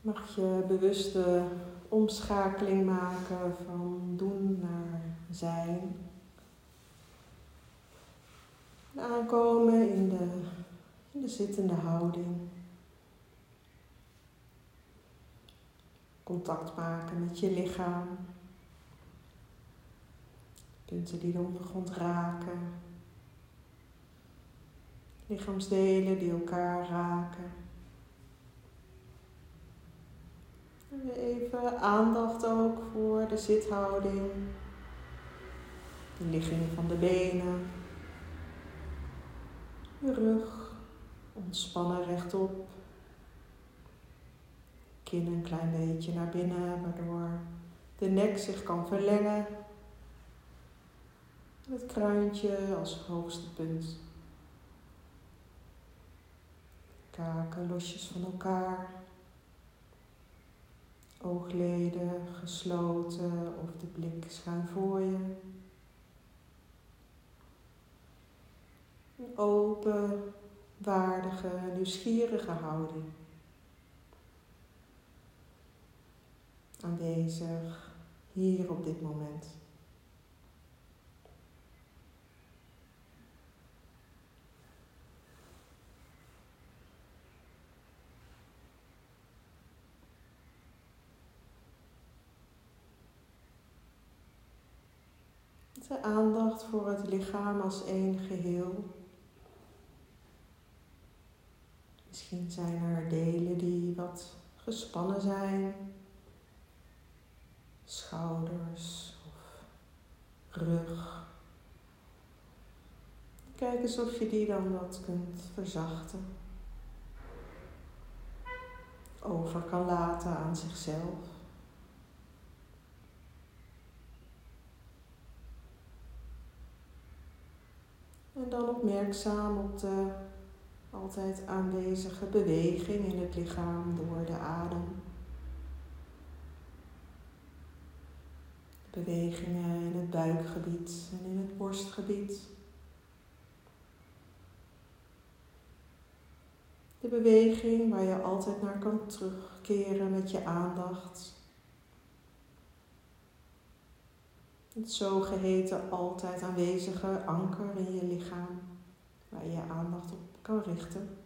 Mag je bewuste omschakeling maken van doen naar zijn. En aankomen in de zittende houding. Contact maken met je lichaam. Punten die de ondergrond raken. Lichaamsdelen die elkaar raken. En weer even aandacht ook voor de zithouding. De ligging van de benen. Je rug. Ontspannen rechtop. Kin een klein beetje naar binnen, waardoor de nek zich kan verlengen. Het kruintje als hoogste punt. Kaken losjes van elkaar. Oogleden gesloten of de blik schuin voor je. Een open, waardige, nieuwsgierige houding. Aanwezig hier op dit moment. De aandacht voor het lichaam als één geheel. Misschien zijn er delen die wat gespannen zijn. Schouders of rug. Kijk eens of je die dan wat kunt verzachten. Over kan laten aan zichzelf. En dan opmerkzaam op de altijd aanwezige beweging in het lichaam door de adem. Bewegingen in het buikgebied en in het borstgebied. De beweging waar je altijd naar kan terugkeren met je aandacht. Het zogeheten altijd aanwezige anker in je lichaam, waar je je aandacht op kan richten.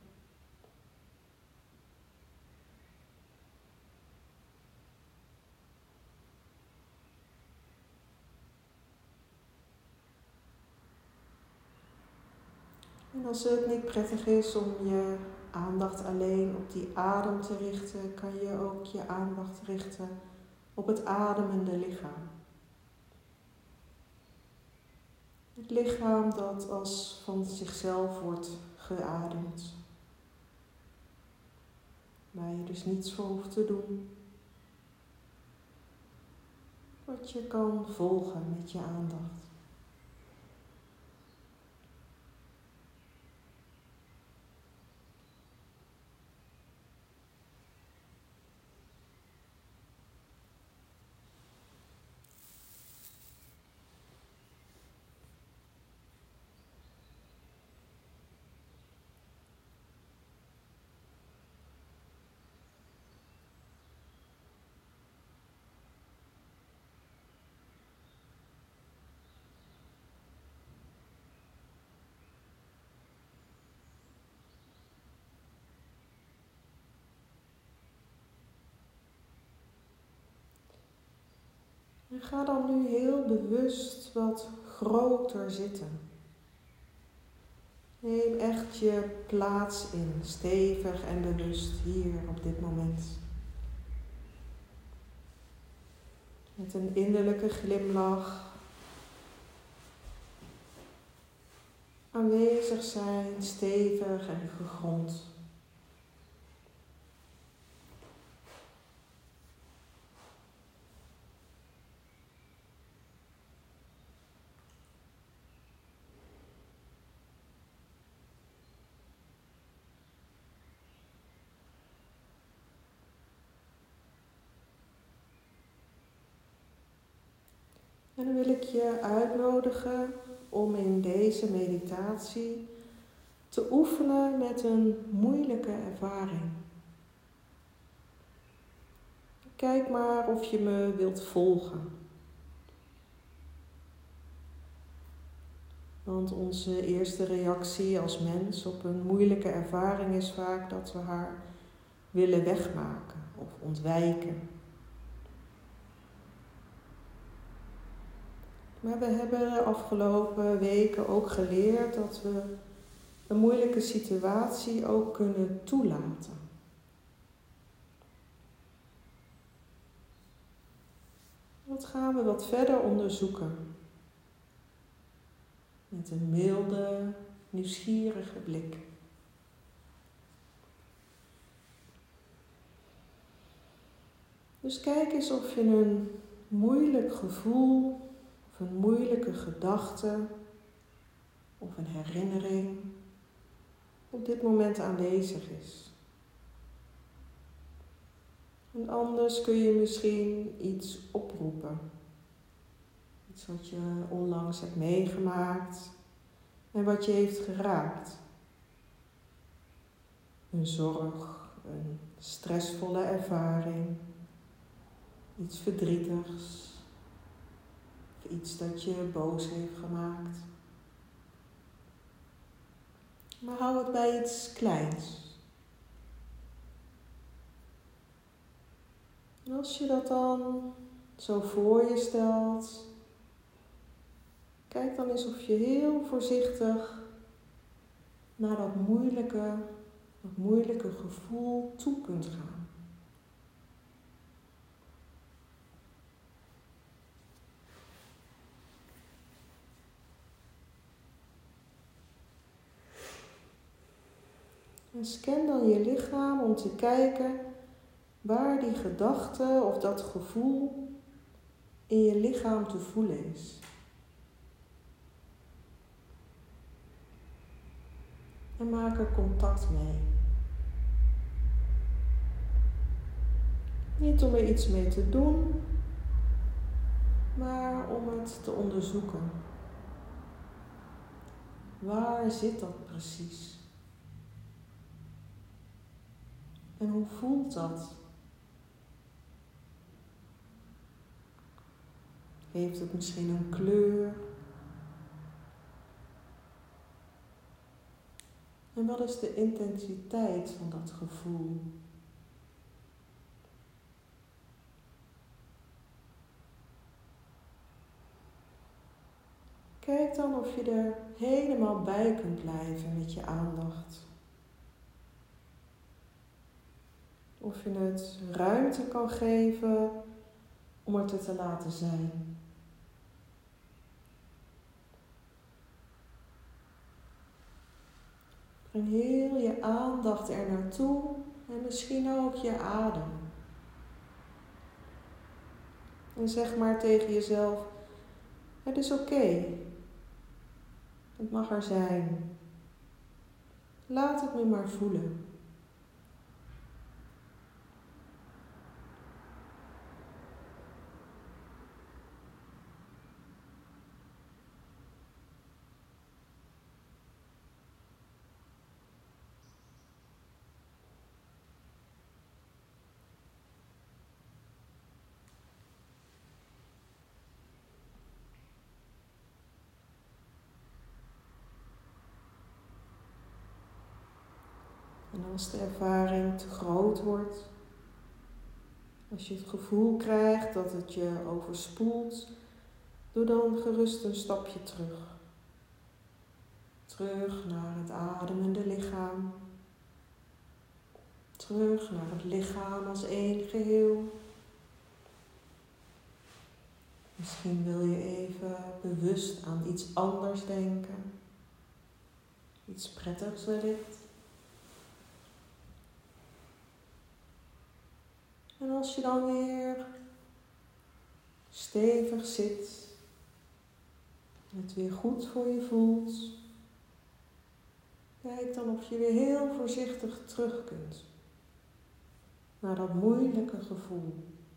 En als het niet prettig is om je aandacht alleen op die adem te richten, kan je ook je aandacht richten op het ademende lichaam. Het lichaam dat als van zichzelf wordt geademd. Waar je dus niets voor hoeft te doen. Wat je kan volgen met je aandacht. En ga dan nu heel bewust wat groter zitten. Neem echt je plaats in, stevig en bewust hier op dit moment. Met een innerlijke glimlach. Aanwezig zijn, stevig en gegrond. En dan wil ik je uitnodigen om in deze meditatie te oefenen met een moeilijke ervaring. Kijk maar of je me wilt volgen. Want onze eerste reactie als mens op een moeilijke ervaring is vaak dat we haar willen wegmaken of ontwijken. Maar we hebben de afgelopen weken ook geleerd dat we een moeilijke situatie ook kunnen toelaten. Dat gaan we wat verder onderzoeken. Met een milde, nieuwsgierige blik. Dus kijk eens of je een moeilijk gevoel of een moeilijke gedachte of een herinnering op dit moment aanwezig is. En anders kun je misschien iets oproepen. Iets wat je onlangs hebt meegemaakt en wat je heeft geraakt. Een zorg, een stressvolle ervaring, iets verdrietigs, of iets dat je boos heeft gemaakt. Maar hou het bij iets kleins. En als je dat dan zo voor je stelt, kijk dan eens of je heel voorzichtig naar dat moeilijke gevoel toe kunt gaan. En scan dan je lichaam om te kijken waar die gedachte of dat gevoel in je lichaam te voelen is. En maak er contact mee. Niet om er iets mee te doen, maar om het te onderzoeken. Waar zit dat precies? En hoe voelt dat? Heeft het misschien een kleur? En wat is de intensiteit van dat gevoel? Kijk dan of je er helemaal bij kunt blijven met je aandacht. Of je het ruimte kan geven om het er te laten zijn. Breng heel je aandacht er naartoe en misschien ook je adem. En zeg maar tegen jezelf, het is oké. Het mag er zijn. Laat het nu maar voelen. En als de ervaring te groot wordt, als je het gevoel krijgt dat het je overspoelt, doe dan gerust een stapje terug. Terug naar het ademende lichaam. Terug naar het lichaam als één geheel. Misschien wil je even bewust aan iets anders denken. Iets prettigs wellicht. En als je dan weer stevig zit, en het weer goed voor je voelt, kijk dan of je weer heel voorzichtig terug kunt naar dat moeilijke gevoel.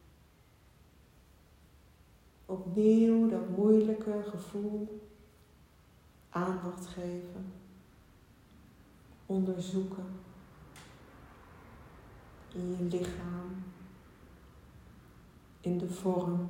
Opnieuw dat moeilijke gevoel aandacht geven, onderzoeken in je lichaam. in de vorm.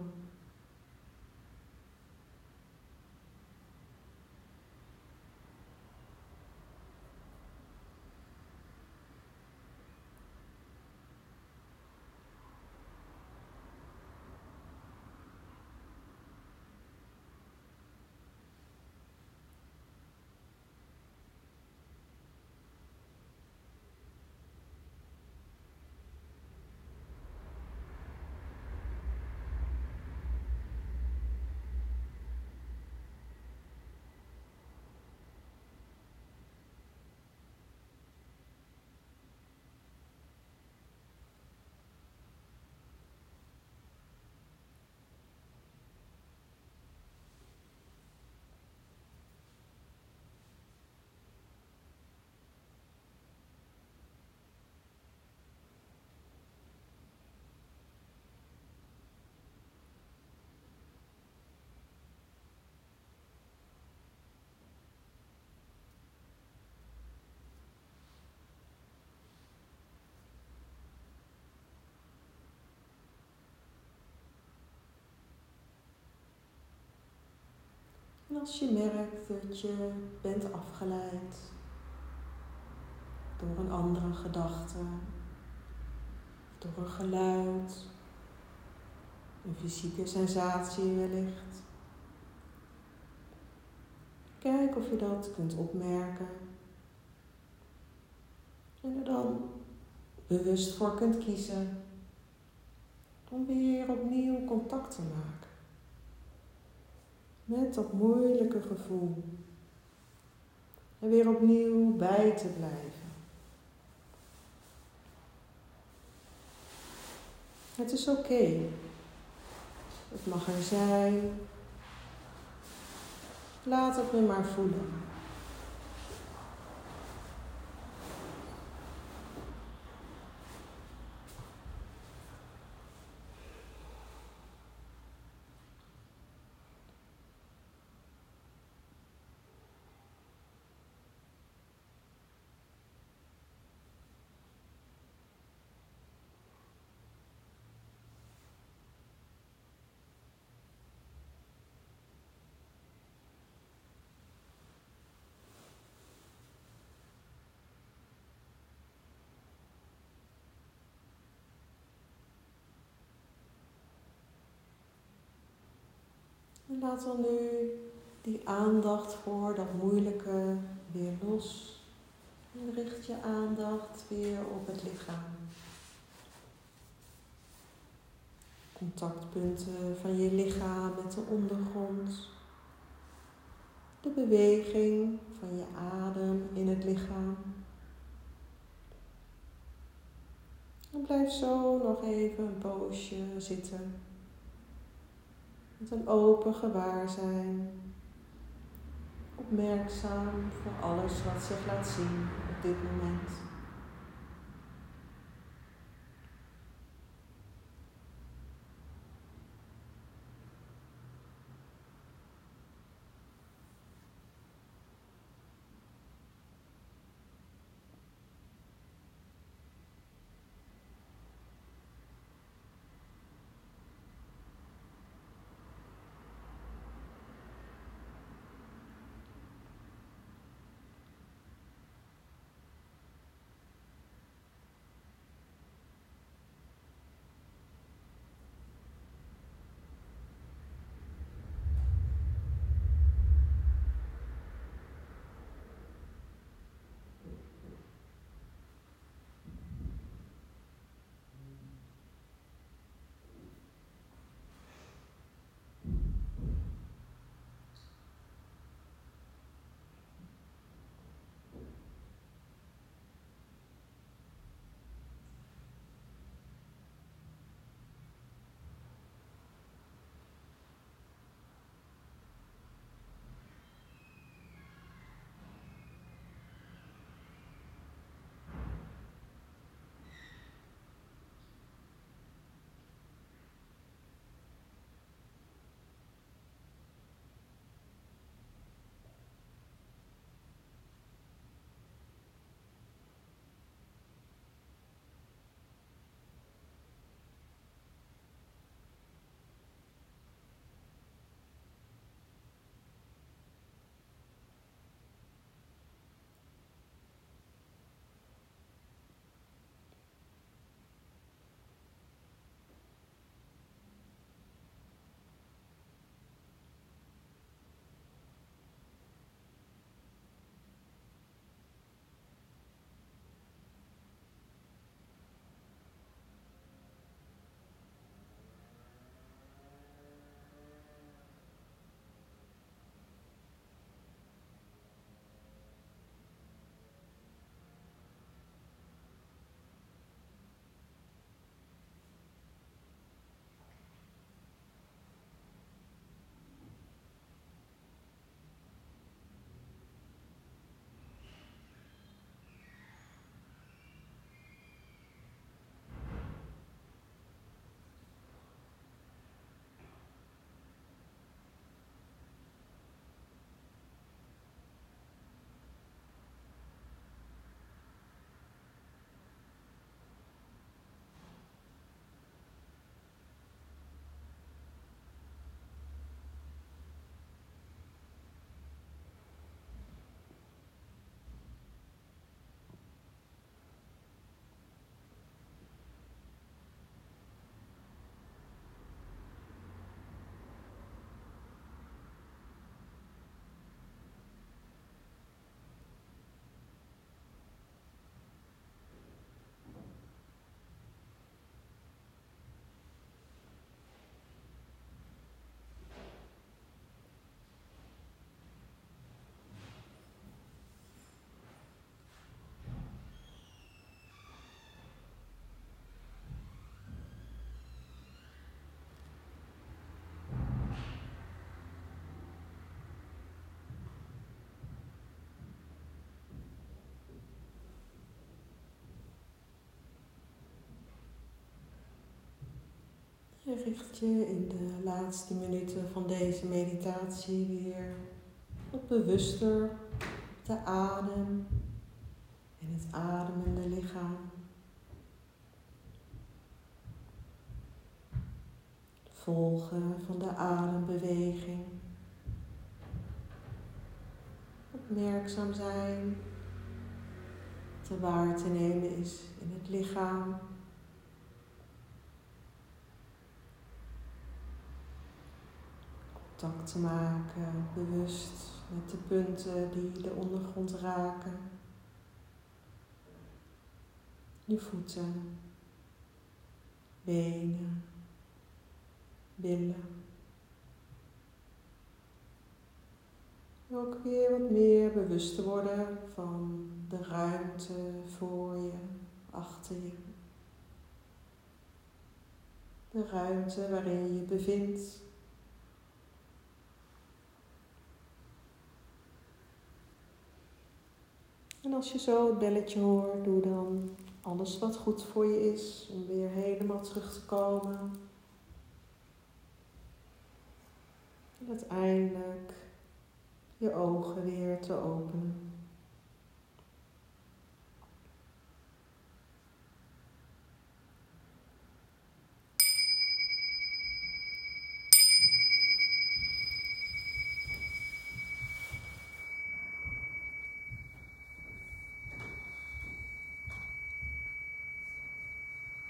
En als je merkt dat je bent afgeleid door een andere gedachte, door een geluid, een fysieke sensatie wellicht. Kijk of je dat kunt opmerken en er dan bewust voor kunt kiezen om weer opnieuw contact te maken met dat moeilijke gevoel en weer opnieuw bij te blijven. Het is oké. Het mag er zijn. Laat het me maar voelen. En laat dan nu die aandacht voor dat moeilijke weer los. En richt je aandacht weer op het lichaam. Contactpunten van je lichaam met de ondergrond. De beweging van je adem in het lichaam. En blijf zo nog even een poosje zitten. Met een open gewaarzijn. Opmerkzaam voor alles wat zich laat zien op dit moment. Je richt je in de laatste minuten van deze meditatie weer wat bewuster op de adem en het ademende lichaam. Volgen van de adembeweging. Opmerkzaam zijn wat er waar te nemen is in het lichaam. Contact te maken, bewust met de punten die de ondergrond raken. Je voeten, benen, billen. Ook weer wat meer bewust te worden van de ruimte voor je, achter je. De ruimte waarin je je bevindt. En als je zo het belletje hoort, doe dan alles wat goed voor je is om weer helemaal terug te komen. En uiteindelijk je ogen weer te openen.